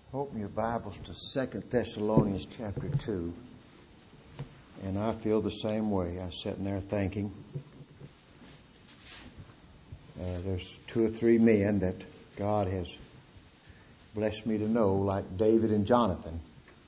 Open your Bibles to 2 Thessalonians chapter 2. And I feel the same way. I was sitting there thinking, there's two or three men that God has blessed me to know, like David and Jonathan.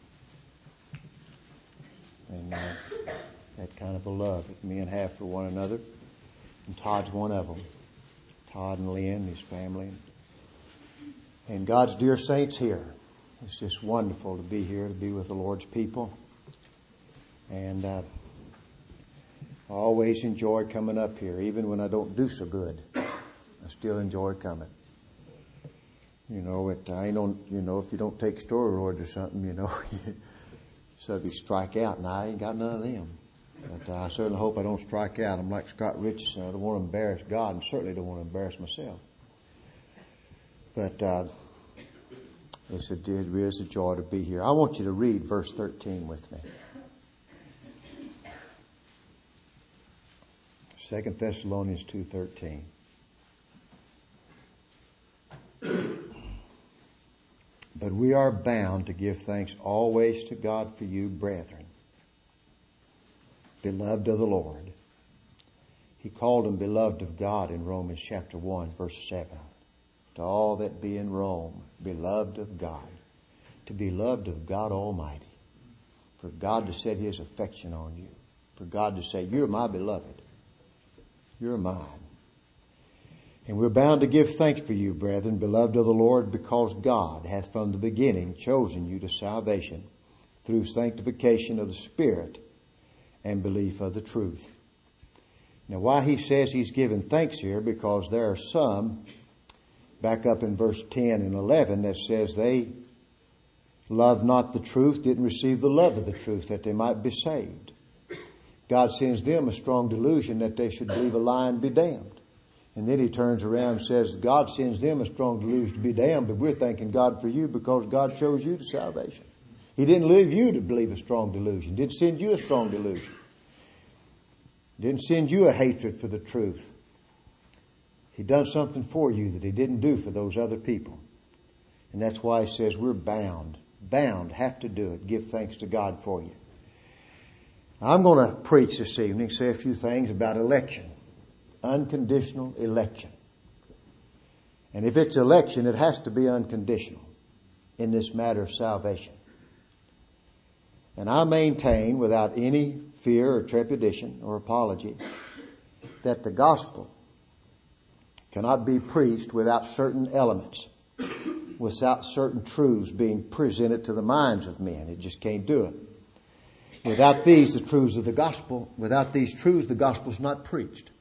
And that kind of a love that men have for one another. And Todd's one of them. Todd and Lynn, his family. And God's dear saints here. It's just wonderful to be here, to be with the Lord's people. And I always enjoy coming up here, even when I don't do so good. I still enjoy coming. You know, if you don't take steroids or something, so if you strike out, and I ain't got none of them. But I certainly hope I don't strike out. I'm like Scott Richardson. I don't want to embarrass God, and certainly don't want to embarrass myself. But it is a joy to be here. I want you to read verse 13 with me. 2 Thessalonians 2:13. But we are bound to give thanks always to God for you, brethren, beloved of the Lord. He called them beloved of God in Romans chapter 1, verse 7. To all that be in Rome, beloved of God, to be loved of God Almighty, for God to set His affection on you, for God to say, you're my beloved, you're mine. And we're bound to give thanks for you, brethren, beloved of the Lord, because God hath from the beginning chosen you to salvation through sanctification of the Spirit and belief of the truth. Now, why he says he's given thanks here, because there are some back up in verse 10 and 11 that says they loved not the truth, didn't receive the love of the truth, that they might be saved. God sends them a strong delusion that they should believe a lie and be damned. And then he turns around and says God sends them a strong delusion to be damned, but we're thanking God for you because God chose you to salvation. He didn't leave you to believe a strong delusion. Didn't send you a strong delusion. Didn't send you a hatred for the truth. He done something for you that he didn't do for those other people. And that's why he says we're bound, have to do it. Give thanks to God for you. Now, I'm going to preach this evening, say a few things about election. Unconditional election. And if it's election, it has to be unconditional in this matter of salvation. And I maintain, without any fear or trepidation or apology, that the gospel cannot be preached without certain elements, without certain truths being presented to the minds of men. It just can't do it. Without these, the truths of the gospel, without these truths, the gospel's not preached.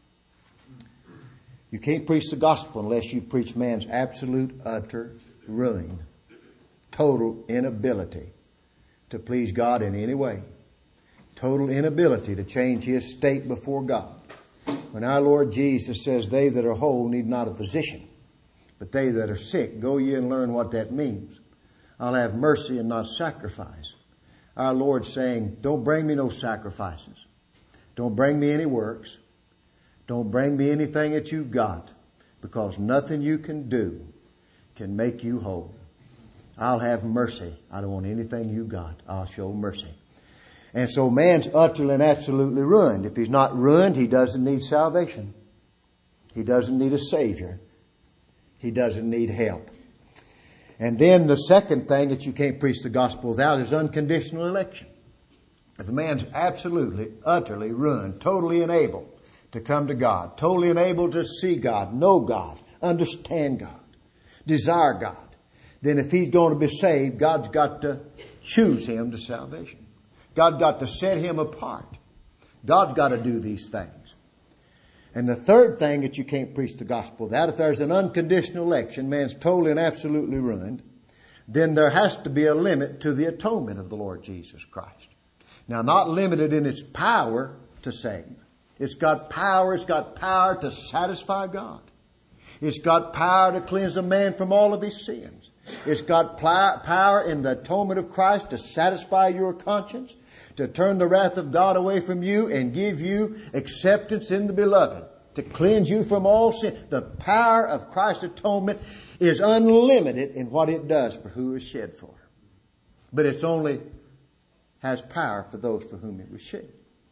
You can't preach the gospel unless you preach man's absolute, utter ruin, total inability to please God in any way, total inability to change his state before God. When our Lord Jesus says, they that are whole need not a physician, but they that are sick, go ye and learn what that means. I'll have mercy and not sacrifice. Our Lord saying, don't bring me no sacrifices. Don't bring me any works. Don't bring me anything that you've got, because nothing you can do can make you whole. I'll have mercy. I don't want anything you got. I'll show mercy. And so man's utterly and absolutely ruined. If he's not ruined, he doesn't need salvation. He doesn't need a Savior. He doesn't need help. And then the second thing that you can't preach the gospel without is unconditional election. If a man's absolutely, utterly ruined, totally unable to come to God, totally unable to see God, know God, understand God, desire God, then if he's going to be saved, God's got to choose him to salvation. God's got to set him apart. God's got to do these things. And the third thing that you can't preach the gospel without, if there's an unconditional election, man's totally and absolutely ruined, then there has to be a limit to the atonement of the Lord Jesus Christ. Now, not limited in its power to save. It's got power to satisfy God. It's got power to cleanse a man from all of his sins. It's got power in the atonement of Christ to satisfy your conscience, to turn the wrath of God away from you and give you acceptance in the beloved. to cleanse you from all sin. The power of Christ's atonement is unlimited in what it does for who is shed for. But it's only has power for those for whom it was shed.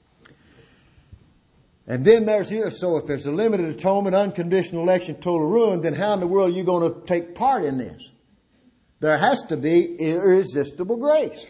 And then there's here, so if there's a limited atonement, unconditional election, total ruin, then how in the world are you going to take part in this? There has to be irresistible grace.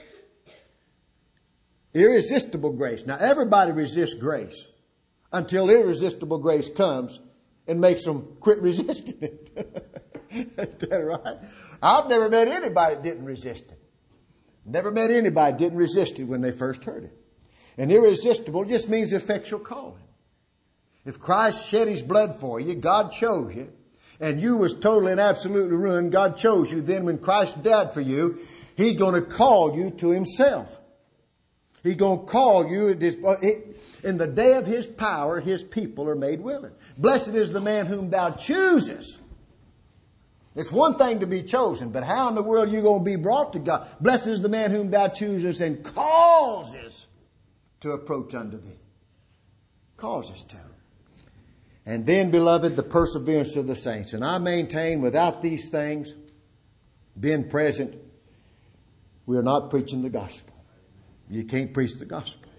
Irresistible grace. Now everybody resists grace until irresistible grace comes and makes them quit resisting it. Is that right? I've never met anybody that didn't resist it. Never met anybody that didn't resist it when they first heard it. And irresistible just means effectual calling. If Christ shed His blood for you, God chose you, and you was totally and absolutely ruined, God chose you, then when Christ died for you, He's going to call you to Himself. He's going to call you in the day of His power, His people are made willing. Blessed is the man whom thou choosest. It's one thing to be chosen, but how in the world are you going to be brought to God? Blessed is the man whom thou choosest and causes to approach unto thee. Causes to. And then, beloved, the perseverance of the saints. And I maintain without these things being present, we are not preaching the gospel. You can't preach the gospel.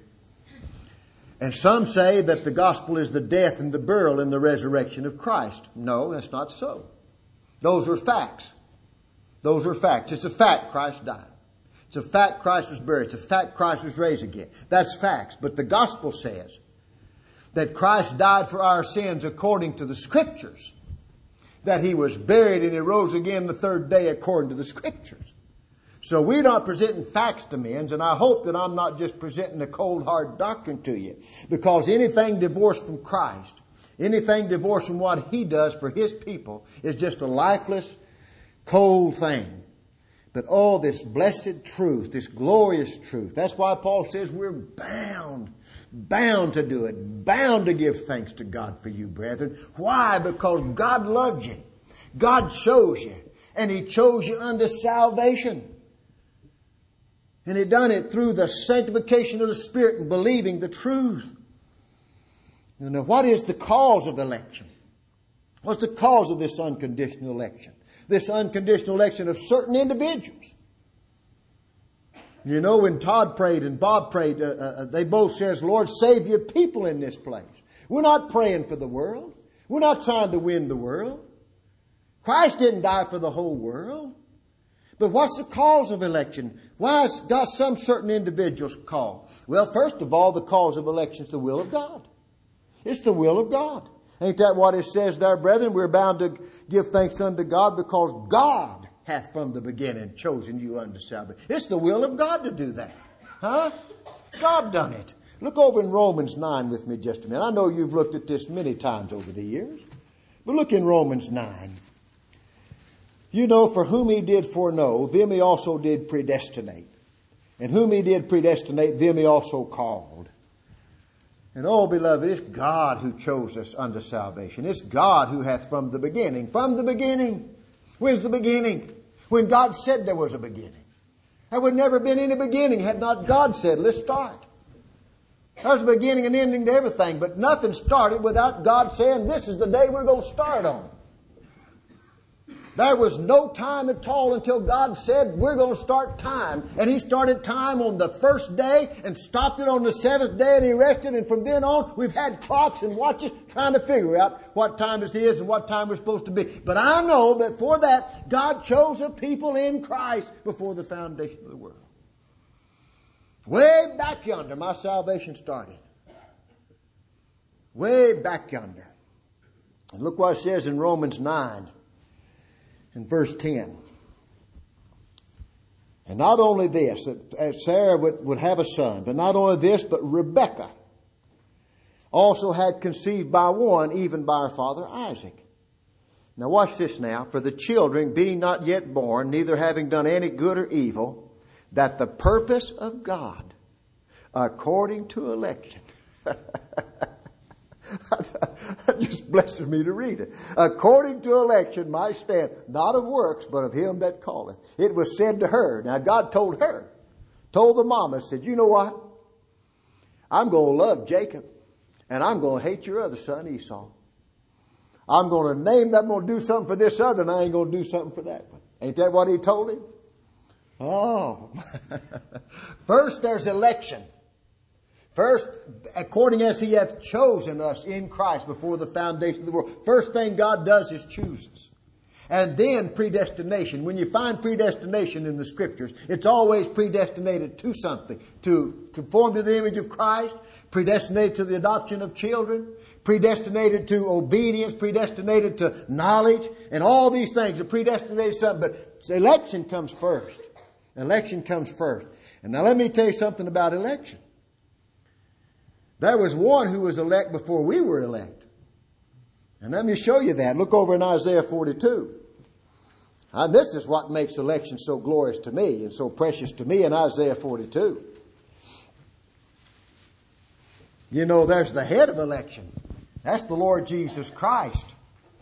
And some say that the gospel is the death and the burial and the resurrection of Christ. No, that's not so. Those are facts. Those are facts. It's a fact Christ died. It's a fact Christ was buried. It's a fact Christ was raised again. That's facts. But the gospel says that Christ died for our sins according to the Scriptures. That He was buried and He rose again the third day according to the Scriptures. So we're not presenting facts to men, and I hope that I'm not just presenting a cold, hard doctrine to you. Because anything divorced from Christ, anything divorced from what He does for His people is just a lifeless, cold thing. But all this blessed truth, this glorious truth, that's why Paul says we're bound to do it, bound to give thanks to God for you, brethren. Why? Because God loves you. God chose you. And He chose you unto salvation. And He done it through the sanctification of the Spirit and believing the truth. Now, what is the cause of election? What's the cause of this unconditional election? This unconditional election of certain individuals. You know, when Todd prayed and Bob prayed, they both says, Lord, save your people in this place. We're not praying for the world. We're not trying to win the world. Christ didn't die for the whole world. But what's the cause of election? Why has got some certain individuals called? Well, first of all, the cause of election is the will of God. It's the will of God. Ain't that what it says there, brethren? We're bound to give thanks unto God because God hath from the beginning chosen you unto salvation. It's the will of God to do that. Huh? God done it. Look over in Romans 9 with me just a minute. I know you've looked at this many times over the years. But look in Romans 9. You know, for whom He did foreknow, them He also did predestinate. And whom He did predestinate, them He also called. And oh, beloved, it's God who chose us unto salvation. It's God who hath from the beginning. From the beginning. When's the beginning? When God said there was a beginning. There would never been any beginning had not God said, let's start. There's a beginning and ending to everything, but nothing started without God saying, this is the day we're going to start on. There was no time at all until God said, we're going to start time. And He started time on the first day and stopped it on the seventh day and He rested. And from then on, we've had clocks and watches trying to figure out what time it is and what time we're supposed to be. But I know that for that, God chose a people in Christ before the foundation of the world. Way back yonder, my salvation started. Way back yonder. And look what it says in Romans 9. In verse 10. And not only this, that Sarah would have a son, but not only this, but Rebekah also had conceived by one, even by her father Isaac. Now watch this now. For the children being not yet born, neither having done any good or evil, that the purpose of God, according to election, it just blesses me to read it. According to election might stand, not of works, but of Him that calleth. It was said to her. Now God told her, told the mama, said, you know what? I'm going to love Jacob, and I'm going to hate your other son Esau. I'm going to name that. I'm going to do something for this other, and I ain't going to do something for that one. Ain't that what he told him? Oh. First, there's election. First, according as he hath chosen us in Christ before the foundation of the world. First thing God does is choose us. And then predestination. When you find predestination in the Scriptures, it's always predestinated to something. To conform to the image of Christ, predestinated to the adoption of children, predestinated to obedience, predestinated to knowledge, and all these things are predestinated to something. But election comes first. Election comes first. And now let me tell you something about election. There was one who was elect before we were elect. And let me show you that. Look over in Isaiah 42. And this is what makes election so glorious to me and so precious to me in Isaiah 42. You know, there's the head of election. That's the Lord Jesus Christ.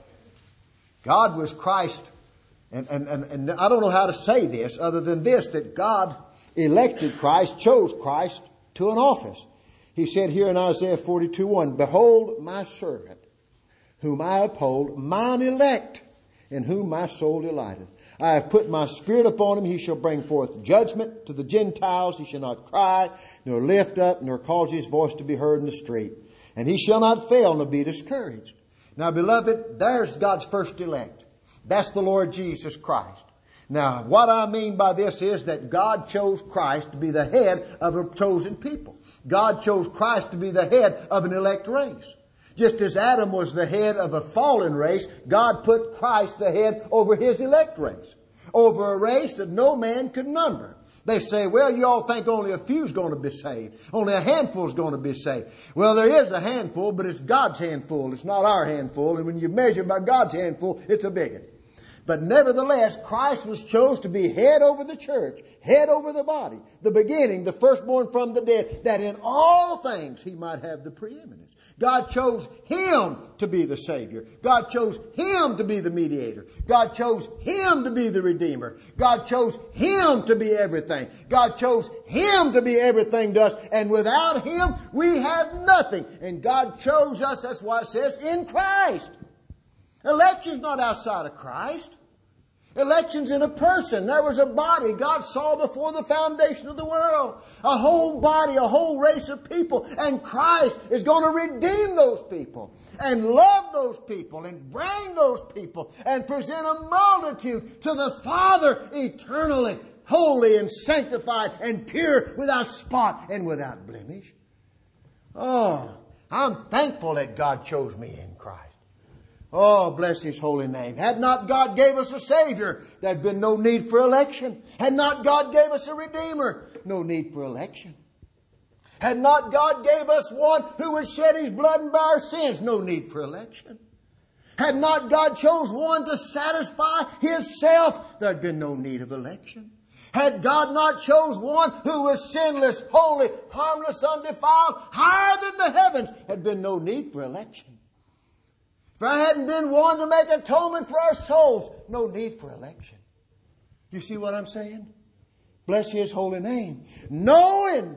God was Christ. And I don't know how to say this other than this, that God elected Christ, chose Christ to an office. He said here in Isaiah 42:1, Behold my servant, whom I uphold, mine elect, in whom my soul delighteth. I have put my spirit upon him. He shall bring forth judgment to the Gentiles. He shall not cry, nor lift up, nor cause his voice to be heard in the street. And he shall not fail, nor be discouraged. Now, beloved, there's God's first elect. That's the Lord Jesus Christ. Now, what I mean by this is that God chose Christ to be the head of a chosen people. God chose Christ to be the head of an elect race. Just as Adam was the head of a fallen race, God put Christ the head over his elect race. Over a race that no man could number. They say, well, you all think only a few's going to be saved. Only a handful's going to be saved. Well, there is a handful, but it's God's handful. It's not our handful. And when you measure by God's handful, it's a big one. But nevertheless, Christ was chosen to be head over the church, head over the body, the beginning, the firstborn from the dead, that in all things he might have the preeminence. God chose him to be the Savior. God chose him to be the mediator. God chose him to be the Redeemer. God chose him to be everything. God chose him to be everything to us. And without him, we have nothing. And God chose us, that's why it says, in Christ. Election's not outside of Christ. Election's in a person. There was a body God saw before the foundation of the world. A whole body, a whole race of people. And Christ is going to redeem those people. And love those people. And bring those people. And present a multitude to the Father eternally. Holy and sanctified and pure, without spot and without blemish. Oh, I'm thankful that God chose me in Christ. Oh, bless his holy name. Had not God gave us a Savior, there'd been no need for election. Had not God gave us a Redeemer, no need for election. Had not God gave us one who would shed his blood and bear our sins, no need for election. Had not God chose one to satisfy himself, there'd been no need of election. Had God not chose one who was sinless, holy, harmless, undefiled, higher than the heavens, had been no need for election. If I hadn't been one to make atonement for our souls, no need for election. You see what I'm saying? Bless his holy name. Knowing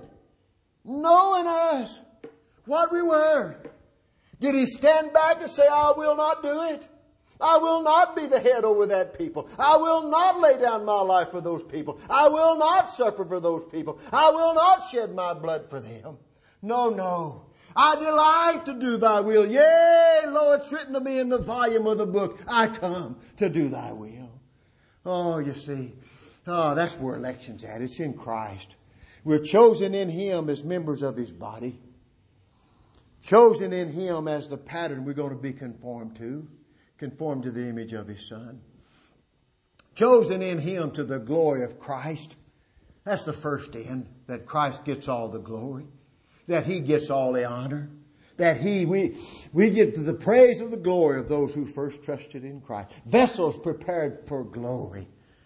us what we were. Did he stand back and say, I will not do it? I will not be the head over that people. I will not lay down my life for those people. I will not suffer for those people. I will not shed my blood for them. No. I delight to do thy will. Yea, lo, it's written to me in the volume of the book. I come to do thy will. Oh, you see. Oh, that's where election's at. It's in Christ. We're chosen in him as members of his body. Chosen in him as the pattern we're going to be conformed to. Conformed to the image of his Son. Chosen in him to the glory of Christ. That's the first end. That Christ gets all the glory. That he gets all the honor. That we get to the praise and the glory of those who first trusted in Christ. Vessels prepared for glory.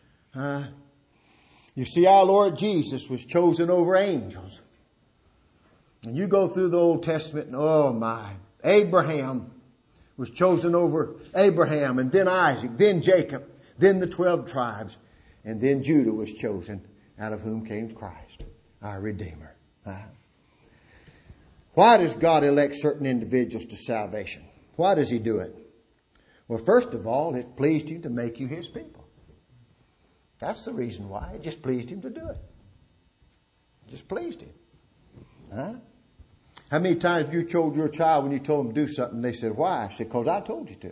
You see, our Lord Jesus was chosen over angels. And you go through the Old Testament and oh my, Abraham was chosen over Abraham, and then Isaac, then Jacob, then the 12 tribes, and then Judah was chosen, out of whom came Christ, our Redeemer. Why does God elect certain individuals to salvation? Why does he do it? Well, first of all, it pleased Him to make you His people. That's the reason why. It just pleased Him to do it. It just pleased Him. Huh? How many times have you told your child when you told them to do something, they said, why? I said, because I told you to.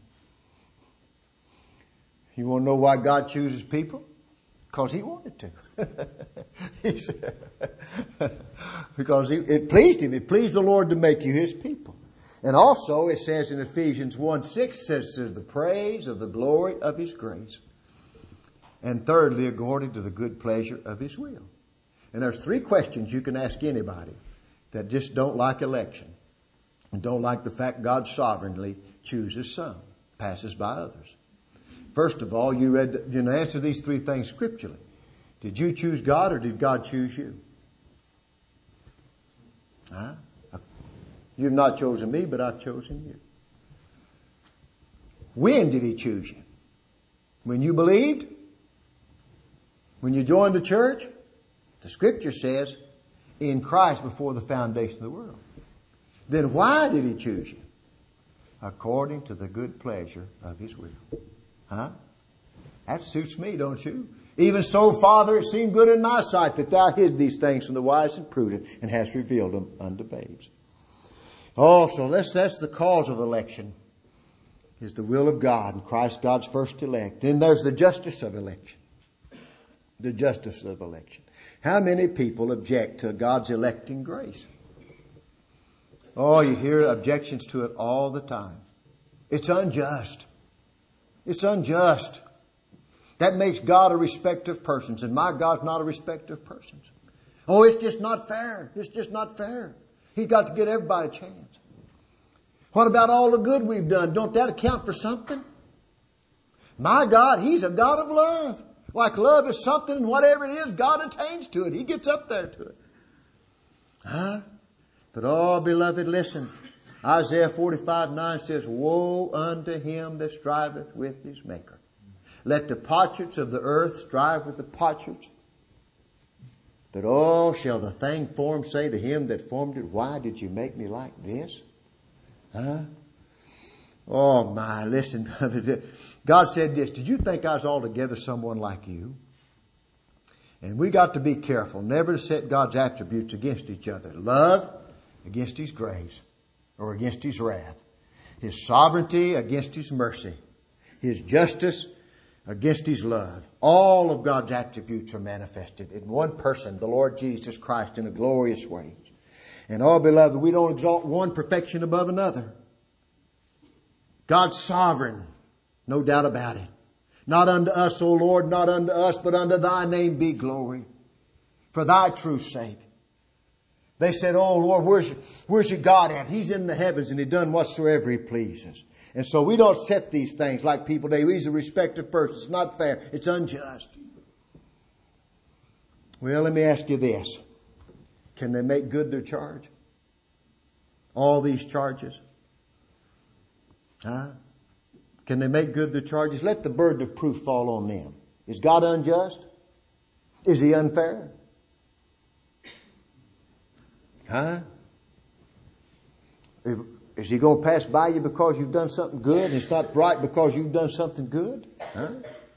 You want to know why God chooses people? Because He wanted to. He said, because it pleased Him. It pleased the Lord to make you His people. And also it says in Ephesians 1:6 says the praise of the glory of His grace. And thirdly, according to the good pleasure of His will. And there's 3 questions you can ask anybody that just don't like election and don't like the fact God sovereignly chooses some, passes by others. First of all, you answer these 3 things scripturally. Did you choose God or did God choose you? Huh? You've not chosen me, but I've chosen you. When did He choose you? When you believed? When you joined the church? The scripture says, in Christ before the foundation of the world. Then why did He choose you? According to the good pleasure of His will. Huh? That suits me, don't you? Even so, Father, it seemed good in my sight that Thou hid these things from the wise and prudent and hast revealed them unto babes. Oh, so that's the cause of election, is the will of God and Christ, God's first elect. Then there's the justice of election. The justice of election. How many people object to God's electing grace? Oh, you hear objections to it all the time. It's unjust. It's unjust. That makes God a respecter of persons, and my God's not a respecter of persons. Oh, it's just not fair. It's just not fair. He's got to get everybody a chance. What about all the good we've done? Don't that account for something? My God, He's a God of love. Like love is something, and whatever it is, God attains to it. He gets up there to it. Huh? But oh, beloved, listen. Isaiah 45:9 says, woe unto him that striveth with his Maker. Let the potsherds of the earth strive with the potsherds. But oh, shall the thing formed say to him that formed it, why did you make me like this? Huh? Oh my, listen. God said this, did you think I was altogether someone like you? And we got to be careful never to set God's attributes against each other. Love against His grace or against His wrath. His sovereignty against His mercy. His justice against His love. All of God's attributes are manifested in one person, the Lord Jesus Christ, in a glorious way. And oh, beloved, we don't exalt one perfection above another. God's sovereign, no doubt about it. Not unto us, O Lord, not unto us, but unto Thy name be glory. For Thy true sake. They said, oh Lord, where's your God at? He's in the heavens and He done whatsoever He pleases. And so we don't set these things like people do. He's a respected person. It's not fair. It's unjust. Well, let me ask you this. Can they make good their charge? All these charges? Huh? Can they make good their charges? Let the burden of proof fall on them. Is God unjust? Is He unfair? Huh? Is He going to pass by you because you've done something good and it's not right because you've done something good? Huh?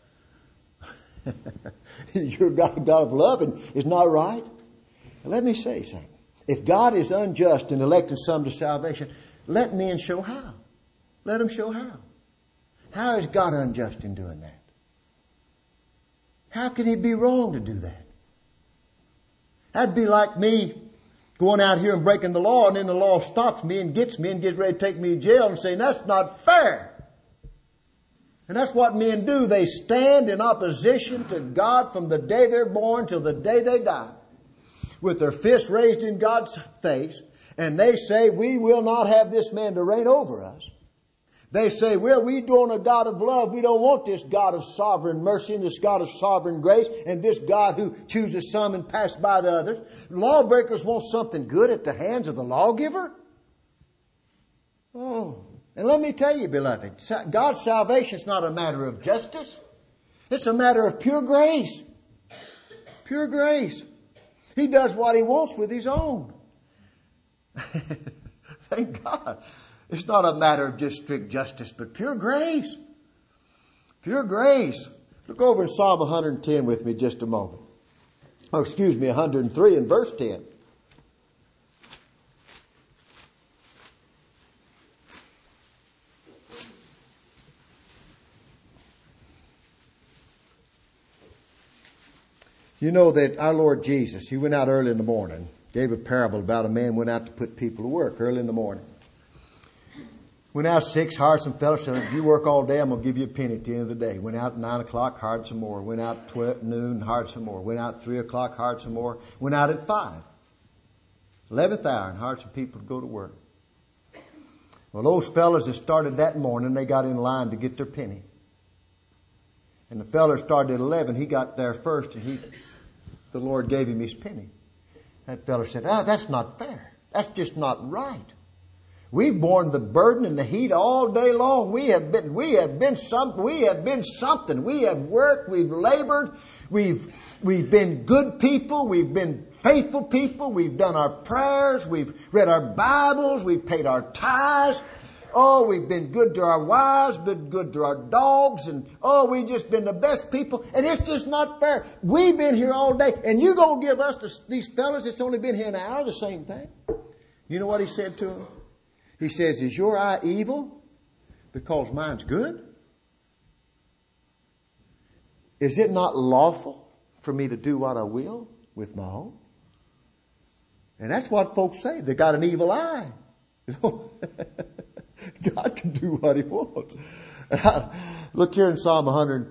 You're God of love and it's not right? Let me say something. If God is unjust in electing some to salvation, let men show how. Let them show how. How is God unjust in doing that? How can He be wrong to do that? That'd be like me going out here and breaking the law, and then the law stops me and gets ready to take me to jail and saying, that's not fair. And that's what men do. They stand in opposition to God from the day they're born till the day they die, with their fists raised in God's face, and they say, we will not have this man to reign over us. They say, well, we don't want a God of love. We don't want this God of sovereign mercy and this God of sovereign grace and this God who chooses some and passes by the others. Lawbreakers want something good at the hands of the lawgiver? Oh, and let me tell you, beloved, God's salvation is not a matter of justice. It's a matter of pure grace. Pure grace. He does what He wants with His own. Thank God. It's not a matter of just strict justice, but pure grace. Pure grace. Look over in Psalm 110 with me just a moment. 103 and verse 10. You know that our Lord Jesus, He went out early in the morning, gave a parable about a man went out to put people to work early in the morning. Went out 6, hired some fellows, said, if you work all day, I'm going to give you a penny at the end of the day. Went out at 9 o'clock, hired some more. Went out at noon, hired some more. Went out at 3 o'clock, hired some more. Went out at 5. 11th hour, and hired some people to go to work. Well, those fellows that started that morning, they got in line to get their penny. And the fellow started at 11, he got there first, and the Lord gave him his penny. That fellow said, that's not fair. That's just not right. We've borne the burden and the heat all day long. We have been something. We have worked. We've labored. We've been good people. We've been faithful people. We've done our prayers. We've read our Bibles. We've paid our tithes. Oh, we've been good to our wives, been good to our dogs, and we've just been the best people. And it's just not fair. We've been here all day, and you're going to give us these fellas that's only been here an hour the same thing? You know what he said to them? He says, is your eye evil because mine's good? Is it not lawful for me to do what I will with my own? And that's what folks say. They got an evil eye. You know? God can do what He wants. Look here in Psalm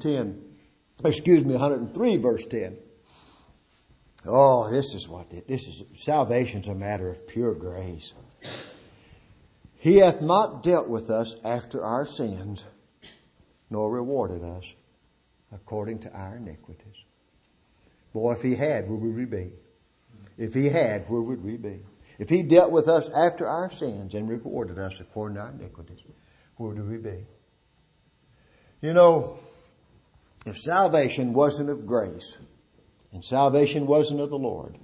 103 verse 10. Oh, this is salvation's a matter of pure grace. He hath not dealt with us after our sins, nor rewarded us according to our iniquities. Boy, if He had, where would we be? If He had, where would we be? If He dealt with us after our sins and rewarded us according to our iniquities, where would we be? You know, if salvation wasn't of grace, and salvation wasn't of the Lord,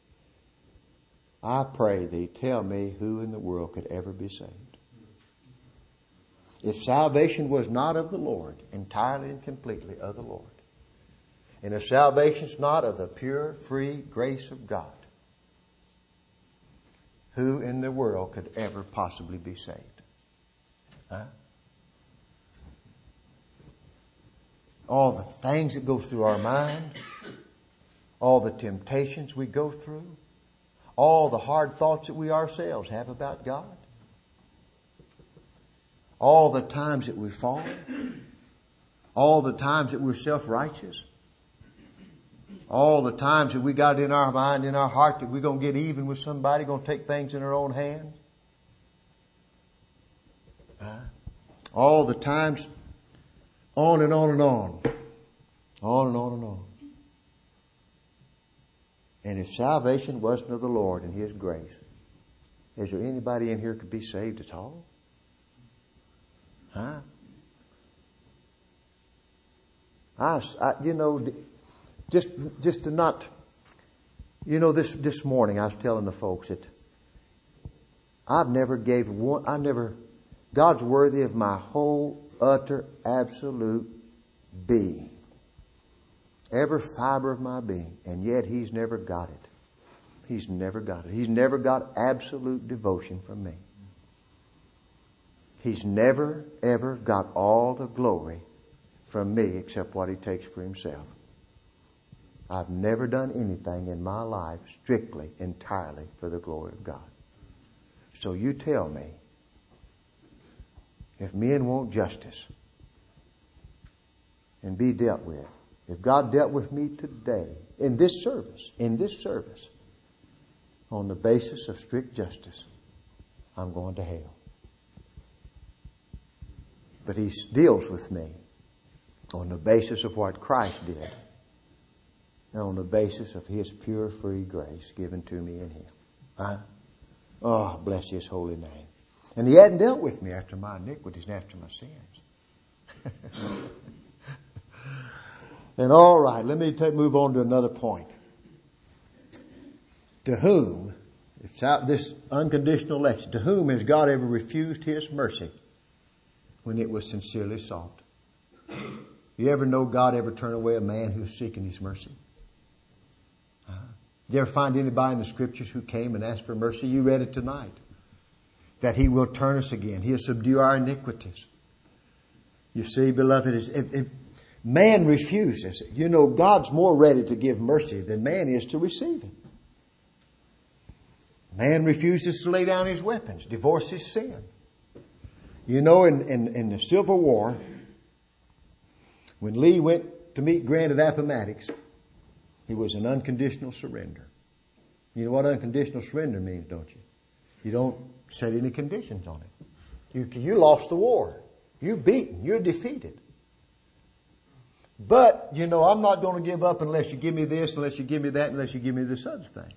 I pray Thee, tell me who in the world could ever be saved. If salvation was not of the Lord, entirely and completely of the Lord, and if salvation's not of the pure, free grace of God, who in the world could ever possibly be saved? Huh? All the things that go through our mind, all the temptations we go through, all the hard thoughts that we ourselves have about God, all the times that we fall, all the times that we're self-righteous, all the times that we got in our mind, in our heart, that we're going to get even with somebody, going to take things in our own hands. All the times, on and on and on. On and on and on. And if salvation wasn't of the Lord and His grace, is there anybody in here could be saved at all? Huh? Just to not, this morning I was telling the folks that God's worthy of my whole, utter, absolute being. Every fiber of my being. And yet He's never got it. He's never got it. He's never got absolute devotion from me. He's never, ever got all the glory from me except what He takes for Himself. I've never done anything in my life strictly, entirely for the glory of God. So you tell me, if men want justice and be dealt with, if God dealt with me today in this service, on the basis of strict justice, I'm going to hell. But He deals with me on the basis of what Christ did and on the basis of His pure, free grace given to me in Him. Oh, bless His holy name. And He hadn't dealt with me after my iniquities and after my sins. And all right, let me move on to another point. To whom It's out this unconditional election. To whom has God ever refused His mercy when it was sincerely sought? You ever know God ever turn away a man who's seeking His mercy? Did you ever find anybody in the Scriptures who came and asked for mercy? You read it tonight. That He will turn us again. He'll subdue our iniquities. You see, beloved, if man refuses, you know, God's more ready to give mercy than man is to receive it. Man refuses to lay down his weapons, divorce his sin. You know, in the Civil War, when Lee went to meet Grant at Appomattox, it was an unconditional surrender. You know what unconditional surrender means, don't you? You don't set any conditions on it. You lost the war. You're beaten. You're defeated. But, you know, I'm not going to give up unless you give me this, unless you give me that, unless you give me this other thing.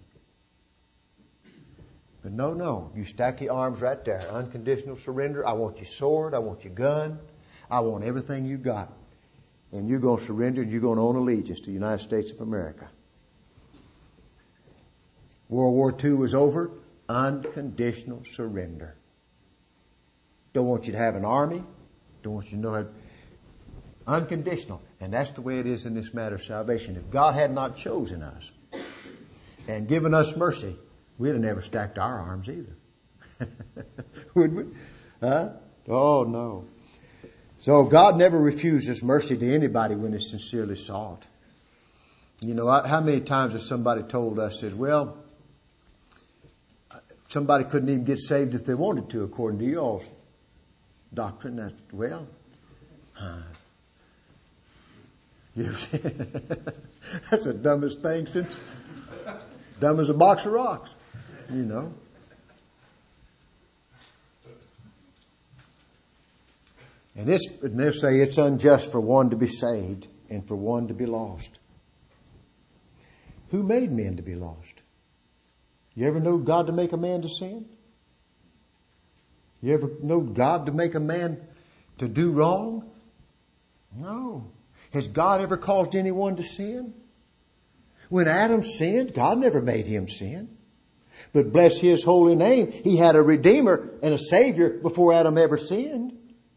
But no. You stack your arms right there. Unconditional surrender. I want your sword. I want your gun. I want everything you got. And you're going to surrender and you're going to own allegiance to the United States of America. World War II was over. Unconditional surrender. Don't want you to have an army. Don't want you to know how. Unconditional. And that's the way it is in this matter of salvation. If God had not chosen us and given us mercy, we'd have never stacked our arms either. Would we? Huh? Oh, no. So God never refuses mercy to anybody when it's sincerely sought. You know, how many times has somebody told us that, well, somebody couldn't even get saved if they wanted to, according to y'all's doctrine? That's, well, that's the dumbest thing since dumb as a box of rocks, you know. And they'll say it's unjust for one to be saved and for one to be lost. Who made men to be lost? You ever know God to make a man to sin? You ever know God to make a man to do wrong? No. Has God ever caused anyone to sin? When Adam sinned, God never made him sin. But bless His holy name, He had a Redeemer and a Savior before Adam ever sinned.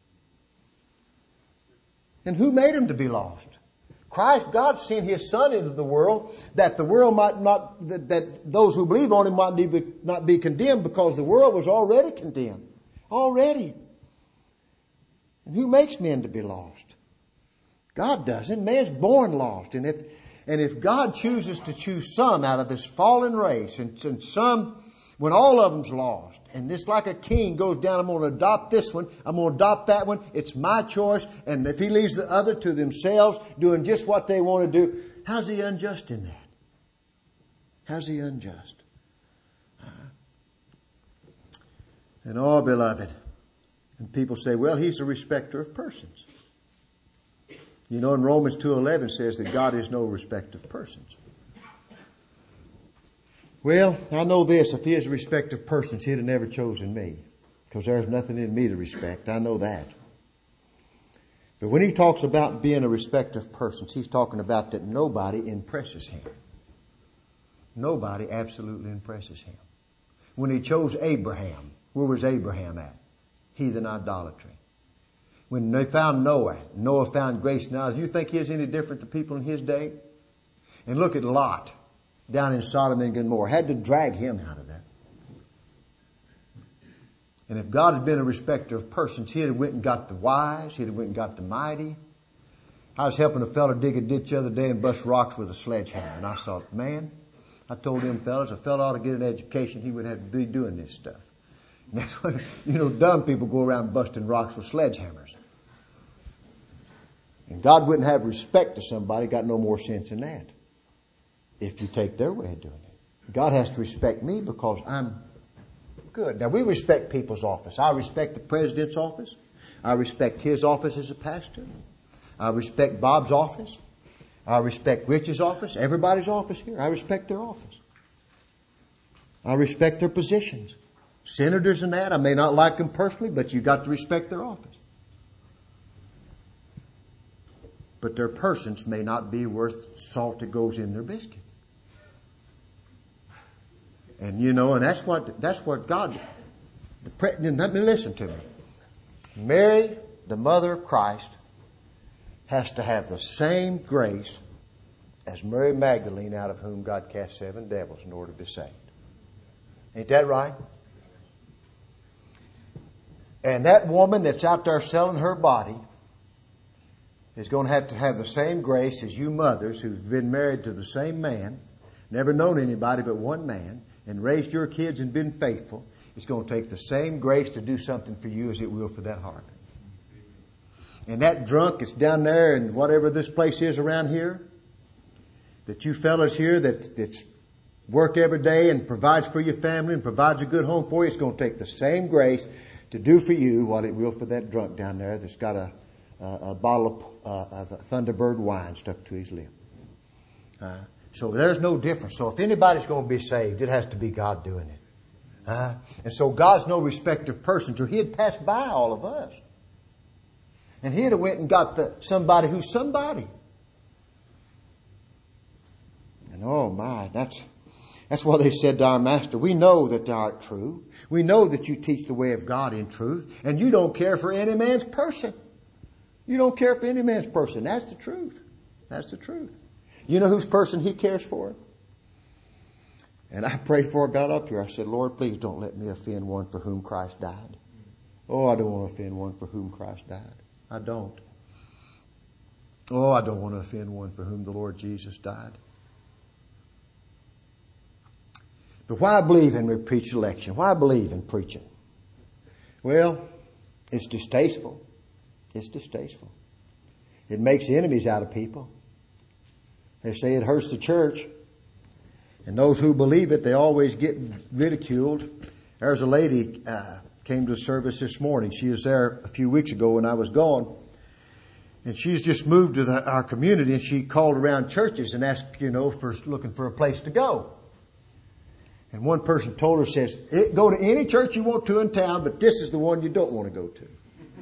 And who made him to be lost? Christ, God sent His Son into the world that the world might not, that those who believe on Him might not be condemned, because the world was already condemned. Already. And who makes men to be lost? God doesn't. Man's born lost. And if God chooses to choose some out of this fallen race, and some, when all of them's lost, and it's like a king goes down, I'm going to adopt this one, I'm going to adopt that one, it's my choice, and if He leaves the other to themselves, doing just what they want to do, how's He unjust in that? How's He unjust? And oh, beloved, and people say, well, He's a respecter of persons. You know, in Romans 2:11 says that God is no respecter of persons. Well, I know this. If He is a respecter of persons, He'd have never chosen me, because there's nothing in me to respect. I know that. But when He talks about being a respecter of persons, He's talking about that nobody impresses Him. Nobody absolutely impresses Him. When He chose Abraham, where was Abraham at? Heathen idolatry. When they found Noah, Noah found grace in eyes. You think he is any different to people in his day? And look at Lot down in Sodom and Gomorrah. Had to drag him out of there. And if God had been a respecter of persons, He'd have went and got the wise. He'd have went and got the mighty. I was helping a fellow dig a ditch the other day and bust rocks with a sledgehammer. And I thought, man, I told them fellas, a fellow ought to get an education. He would have to be doing this stuff. And that's why, you know, dumb people go around busting rocks with sledgehammers. And God wouldn't have respect to somebody, got no more sense in that, if you take their way of doing it. God has to respect me because I'm good. Now, we respect people's office. I respect the president's office. I respect his office as a pastor. I respect Bob's office. I respect Rich's office, everybody's office here. I respect their office. I respect their positions. Senators and that, I may not like them personally, but you got to respect their office. But their persons may not be worth salt that goes in their biscuit. And and that's what God, let me listen to me. Mary, the mother of Christ, has to have the same grace as Mary Magdalene, out of whom God cast 7 devils in order to be saved. Ain't that right? And that woman that's out there selling her body is going to have the same grace as you mothers who've been married to the same man, never known anybody but one man, and raised your kids and been faithful. It's going to take the same grace to do something for you as it will for that harlot. And that drunk that's down there in whatever this place is around here, that you fellas here that's work every day and provides for your family and provides a good home for you, it's going to take the same grace to do for you what it will for that drunk down there that's got a bottle of Thunderbird wine stuck to his lip. So there's no difference. So if anybody's going to be saved, it has to be God doing it. And so God's no respecter of persons, or He'd pass by all of us. And He'd have went and got somebody who's somebody. And oh my, that's what they said to our Master. We know that thou art true. We know that you teach the way of God in truth. And you don't care for any man's person. You don't care for any man's person. That's the truth. That's the truth. You know whose person He cares for? And I prayed before I got up here. I said, Lord, please don't let me offend one for whom Christ died. Oh, I don't want to offend one for whom Christ died. I don't. Oh, I don't want to offend one for whom the Lord Jesus died. But why believe in preach election? Why believe in preaching? Well, it's distasteful. It's distasteful. It makes enemies out of people. They say it hurts the church. And those who believe it, they always get ridiculed. There's a lady came to the service this morning. She was there a few weeks ago when I was gone. And she's just moved to our community, and she called around churches and asked, for looking for a place to go. And one person told her, says, go to any church you want to in town, but this is the one you don't want to go to.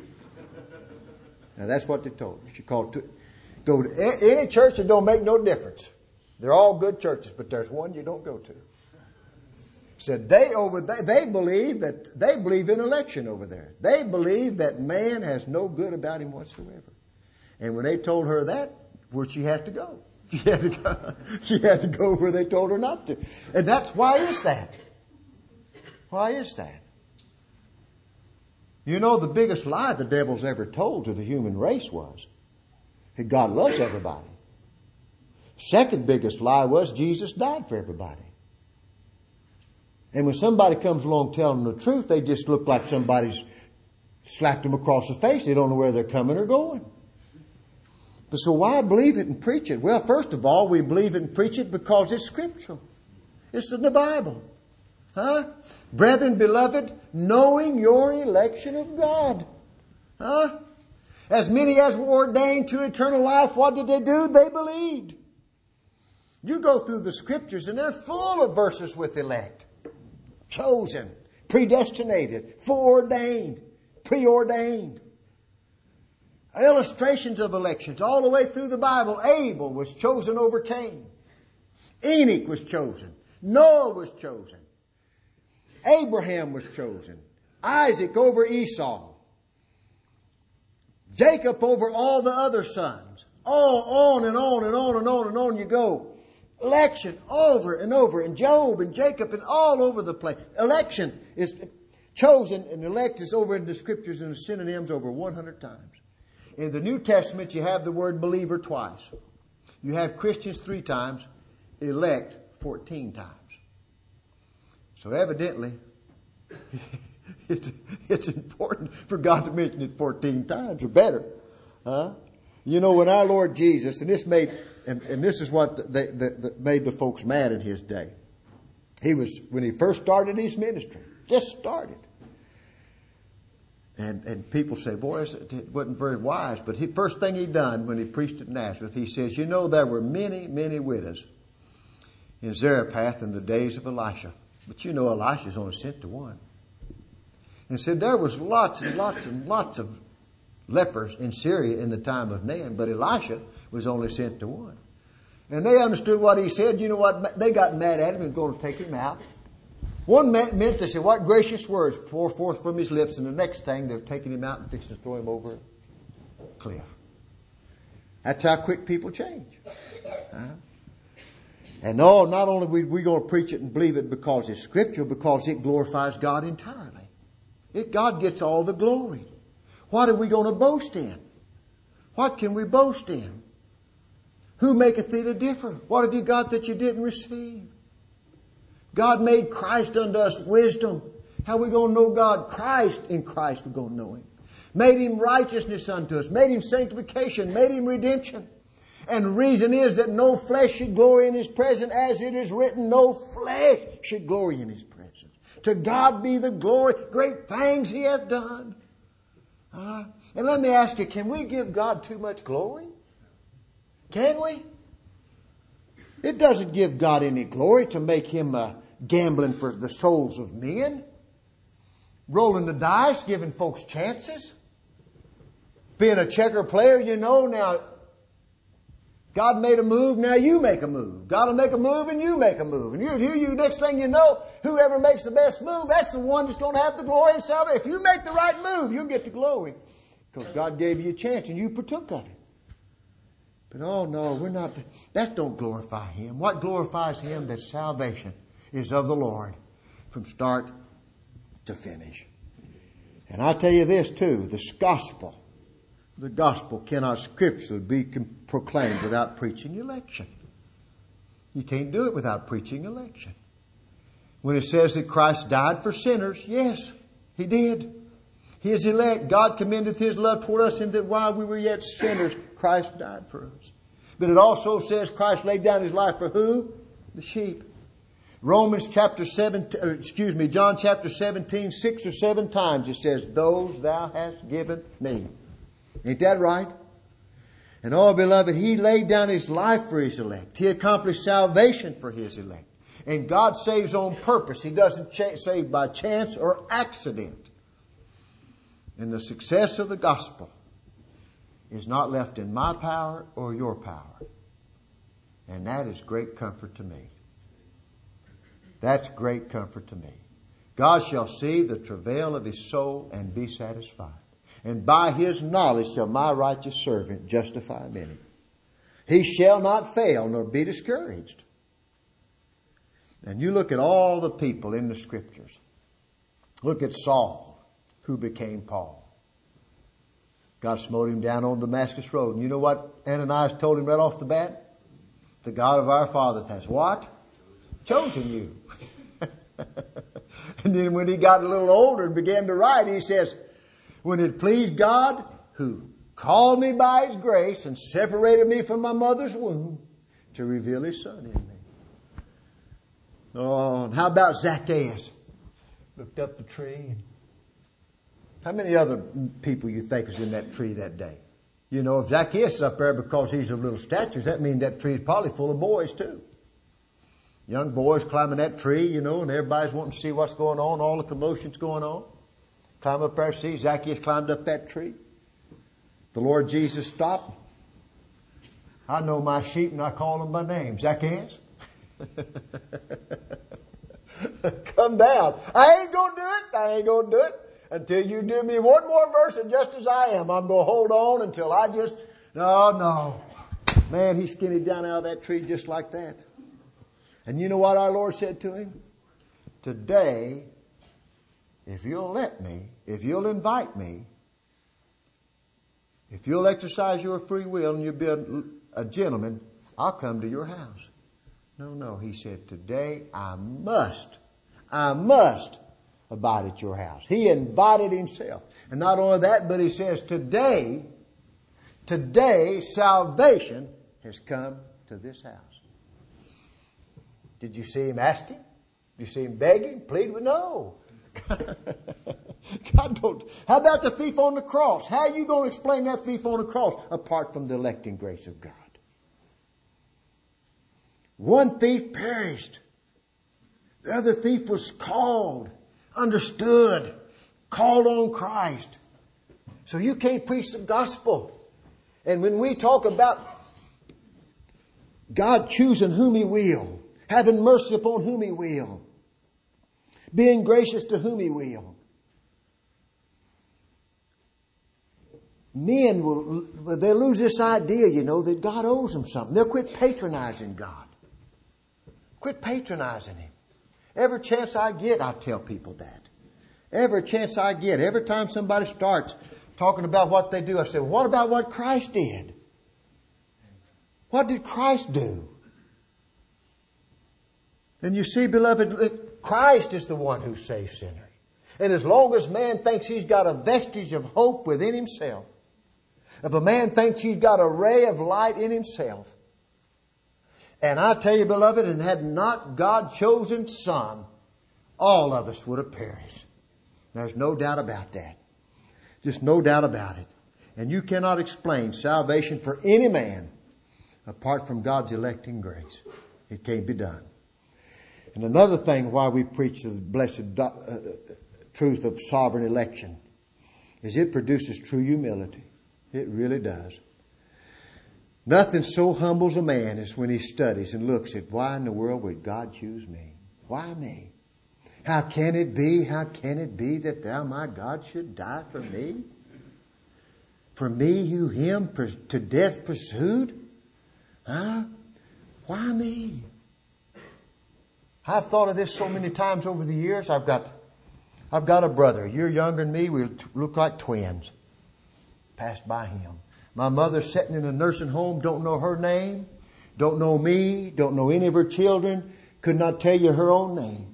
Now that's what they told her. She called go to any church that don't make no difference. They're all good churches, but there's one you don't go to. Said they believe in election over there. They believe that man has no good about him whatsoever. And when they told her that, where she had to go. She had to go where they told her not to. And why is that? Why is that? The biggest lie the devil's ever told to the human race was that God loves everybody. Second biggest lie was Jesus died for everybody. And when somebody comes along telling them the truth, they just look like somebody's slapped them across the face. They don't know where they're coming or going. But so why believe it and preach it? Well, first of all, we believe it and preach it because it's scriptural. It's in the Bible. Brethren, beloved, knowing your election of God. As many as were ordained to eternal life, what did they do? They believed. You go through the scriptures and they're full of verses with elect. Chosen, predestinated, foreordained, preordained. Illustrations of elections all the way through the Bible. Abel was chosen over Cain. Enoch was chosen. Noah was chosen. Abraham was chosen. Isaac over Esau. Jacob over all the other sons. Oh, on and on and on and on and on you go. Election over and over. And Job and Jacob and all over the place. Election is chosen and elect is over in the scriptures and the synonyms over 100 times. In the New Testament, you have the word believer twice. You have Christians 3 times, elect 14 times. So evidently, it's important for God to mention it 14 times or better. When our Lord Jesus, and this made, and this is what made the folks mad in His day. When He first started His ministry, just started. And people say, boy, it wasn't very wise. But first thing He done when He preached at Nazareth, He says, there were many, many widows in Zarephath in the days of Elisha. But Elisha's only sent to one. And said there was lots and lots and lots of lepers in Syria in the time of Naaman, but Elisha was only sent to one. And they understood what he said. You know what? They got mad at him and going to take him out. One man meant to say, what gracious words pour forth from his lips, and the next thing they're taking him out and fixing to throw him over a cliff. That's how quick people change. And no, not only are we going to preach it and believe it because it's Scripture, because it glorifies God entirely. God gets all the glory. What are we going to boast in? What can we boast in? Who maketh thee to differ? What have you got that you didn't receive? God made Christ unto us wisdom. How are we going to know God? In Christ we're going to know Him. Made Him righteousness unto us. Made Him sanctification. Made Him redemption. And the reason is that no flesh should glory in His presence, as it is written, no flesh should glory in His presence. To God be the glory. Great things He hath done. And let me ask you, can we give God too much glory? Can we? It doesn't give God any glory to make Him gambling for the souls of men. Rolling the dice, giving folks chances. Being a checker player, now God made a move, now you make a move. God will make a move and you make a move. And next thing you know, whoever makes the best move, that's the one that's going to have the glory and salvation. If you make the right move, you'll get the glory. Because God gave you a chance and you partook of it. But oh no, we're not. That don't glorify Him. What glorifies Him? That salvation is of the Lord from start to finish. And I'll tell you this too, the gospel cannot scripturally be proclaimed without preaching election. You can't do it without preaching election. When it says that Christ died for sinners, yes, He did. His elect, God commendeth His love toward us in that while we were yet sinners, Christ died for us. But it also says Christ laid down His life for who? The sheep. John chapter 17, 6 or 7 times it says, those thou hast given me. Ain't that right? And oh, beloved, He laid down His life for His elect. He accomplished salvation for His elect. And God saves on purpose. He doesn't save by chance or accident. And the success of the gospel is not left in my power or your power. And that is great comfort to me. That's great comfort to me. God shall see the travail of His soul and be satisfied. And by His knowledge shall my righteous servant justify many. He shall not fail nor be discouraged. And you look at all the people in the Scriptures. Look at Saul, who became Paul. God smote him down on Damascus Road. And you know what Ananias told him right off the bat? The God of our fathers has what? Chosen you. And then when he got a little older and began to write, he says, when it pleased God, who called me by His grace and separated me from my mother's womb, to reveal His Son in me. Oh, and how about Zacchaeus? Looked up the tree. How many other people you think was in that tree that day? You know, if Zacchaeus is up there because he's of little stature, that means that tree is probably full of boys too. Young boys climbing that tree, and everybody's wanting to see what's going on, all the commotion's going on. Climb up there, see Zacchaeus climbed up that tree. The Lord Jesus stopped. I know my sheep and I call them by name. Zacchaeus. Come down. I ain't going to do it. Until you do me one more verse and just as I am, I'm going to hold on until no. Man, he skinnied down out of that tree just like that. And you know what our Lord said to him? Today, if you'll let me, if you'll invite me, if you'll exercise your free will and you'll be a gentleman, I'll come to your house. No, he said, today I must abide at your house. He invited himself. And not only that, but he says, today salvation has come to this house. Did you see him asking? Did you see him begging, pleading? No. God don't. How about the thief on the cross? How are you going to explain that thief on the cross apart from the electing grace of God? One thief perished. The other thief was called, understood, called on Christ. So you can't preach the gospel. And when we talk about God choosing whom He will, having mercy upon whom He will, being gracious to whom He will. Men they'll lose this idea, that God owes them something. They'll quit patronizing God. Quit patronizing Him. Every chance I get, I tell people that. Every chance I get, every time somebody starts talking about what they do, I say, what about what Christ did? What did Christ do? And you see, beloved, Christ is the one who saves sinners. And as long as man thinks he's got a vestige of hope within himself, if a man thinks he's got a ray of light in himself, and I tell you, beloved, and had not God chosen some, all of us would have perished. There's no doubt about that. Just no doubt about it. And you cannot explain salvation for any man apart from God's electing grace. It can't be done. And another thing why we preach the blessed truth of sovereign election is it produces true humility. It really does. Nothing so humbles a man as when he studies and looks at, why in the world would God choose me? Why me? How can it be that thou, my God, should die for me? For me who him to death pursued? Huh? Why me? I've thought of this so many times over the years. I've got a brother. You're younger than me. We look like twins. Passed by him. My mother's sitting in a nursing home. Don't know her name. Don't know me. Don't know any of her children. Could not tell you her own name.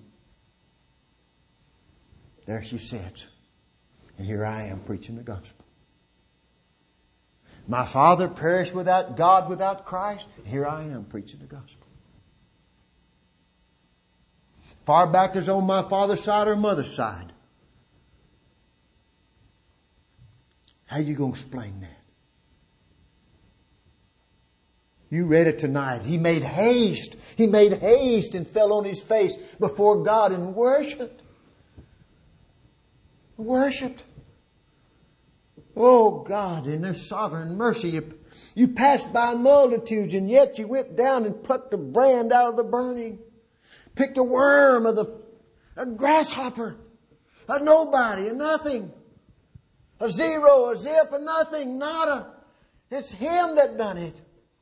There she sits. And here I am preaching the gospel. My father perished without God, without Christ. Here I am preaching the gospel. Far back as on my father's side or mother's side. How you going to explain that? You read it tonight. He made haste. He made haste and fell on his face before God and worshipped. Worshipped. Oh God, in their sovereign mercy, you passed by multitudes and yet you went down and plucked a brand out of the burning. Picked a worm a grasshopper, a nobody, a nothing. A zero, a zip, a nothing, nada. It's Him that done it.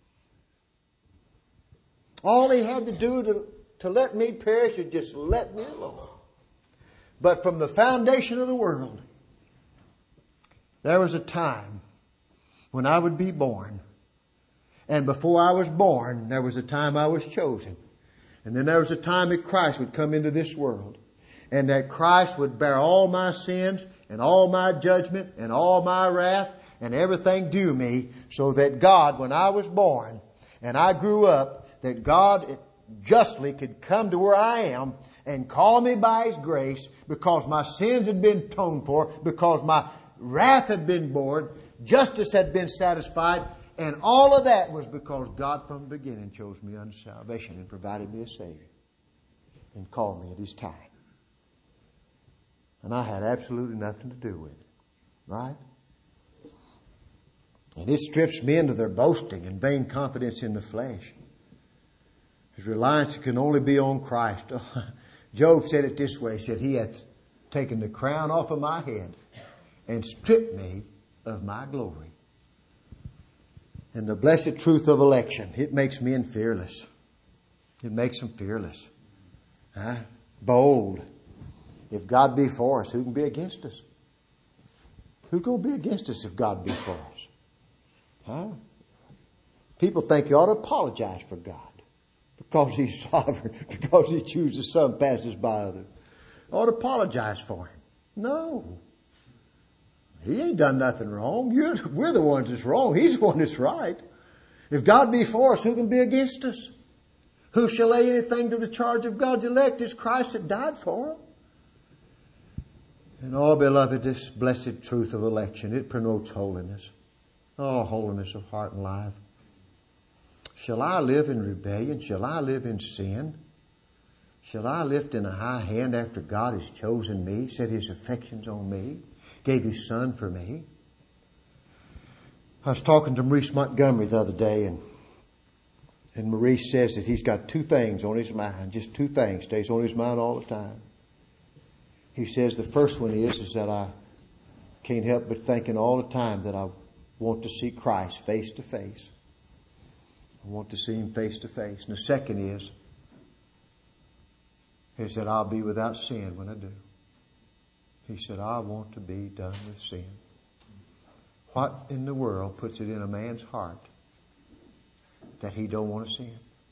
All He had to do to let me perish is just let me alone. But from the foundation of the world, there was a time when I would be born. And before I was born, there was a time I was chosen. And then there was a time that Christ would come into this world. And that Christ would bear all my sins and all my judgment and all my wrath and everything due me, so that God, when I was born and I grew up, that God justly could come to where I am and call me by His grace, because my sins had been atoned for, because my wrath had been borne, justice had been satisfied, and all of that was because God from the beginning chose me unto salvation and provided me a Savior and called me at His time. And I had absolutely nothing to do with it. Right? And it strips men of their boasting and vain confidence in the flesh. His reliance can only be on Christ. Job said it this way. He said, He hath taken the crown off of my head and stripped me of my glory. And the blessed truth of election, it makes men fearless. It makes them fearless. Bold. If God be for us, who can be against us? Who's going to be against us if God be for us? People think you ought to apologize for God because He's sovereign, because He chooses some, passes by others. You ought to apologize for Him. No. He ain't done nothing wrong. We're the ones that's wrong. He's the one that's right. If God be for us, who can be against us? Who shall lay anything to the charge of God's elect? It's Christ that died for them. And oh, beloved, this blessed truth of election, it promotes holiness. Oh, holiness of heart and life. Shall I live in rebellion? Shall I live in sin? Shall I lift in a high hand after God has chosen me, set His affections on me, gave His Son for me? I was talking to Maurice Montgomery the other day, and Maurice says that he's got two things on his mind. Just two things stays on his mind all the time. He says the first one is that I can't help but thinking all the time that I want to see Christ face to face. I want to see Him face to face. And the second is that I'll be without sin when I do. He said, I want to be done with sin. What in the world puts it in a man's heart that he don't want to sin?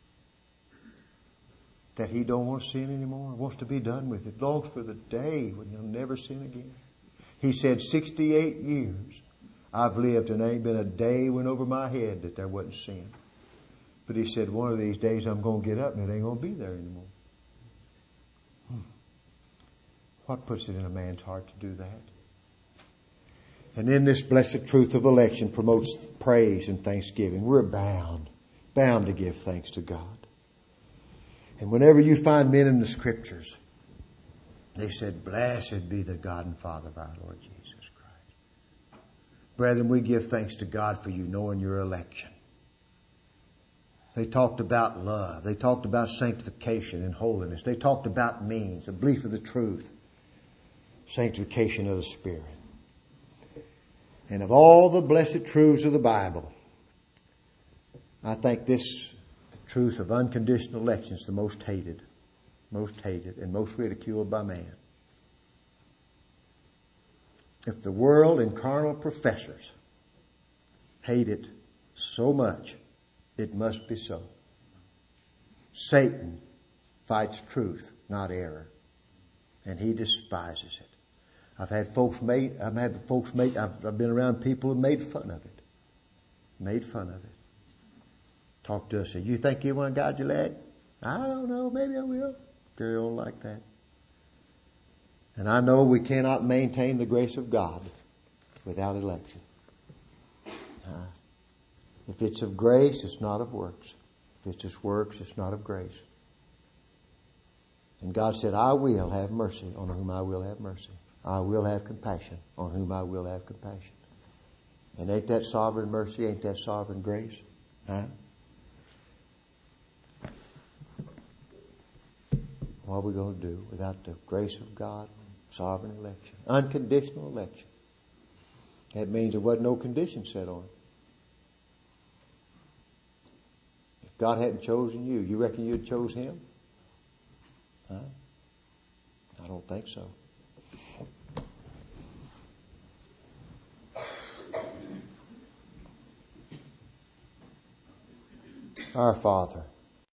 That he don't want to sin anymore? Wants to be done with it. Longs for the day when he'll never sin again. He said, 68 years I've lived and there ain't been a day went over my head that there wasn't sin. But he said, one of these days I'm going to get up and it ain't going to be there anymore. What puts it in a man's heart to do that? And then this blessed truth of election promotes praise and thanksgiving. We're bound to give thanks to God. And whenever you find men in the Scriptures, they said, blessed be the God and Father of our Lord Jesus Christ. Brethren, we give thanks to God for you knowing your election. They talked about love. They talked about sanctification and holiness. They talked about means, the belief of the truth, sanctification of the Spirit. And of all the blessed truths of the Bible, I think this, the truth of unconditional election, is the most hated and most ridiculed by man. If the world and carnal professors hate it so much, it must be so. Satan fights truth, not error, and he despises it. I've been around people who made fun of it. Talk to us, say, you think you want to guide your leg? I don't know, maybe I will. Carry on like that. And I know we cannot maintain the grace of God without election. If it's of grace, it's not of works. If it's of works, it's not of grace. And God said, I will have mercy on whom I will have mercy. I will have compassion on whom I will have compassion. And ain't that sovereign mercy? Ain't that sovereign grace? What are we going to do without the grace of God? Sovereign election. Unconditional election. That means there wasn't no condition set on it. If God hadn't chosen you, you reckon you'd chose Him? I don't think so. Our Father,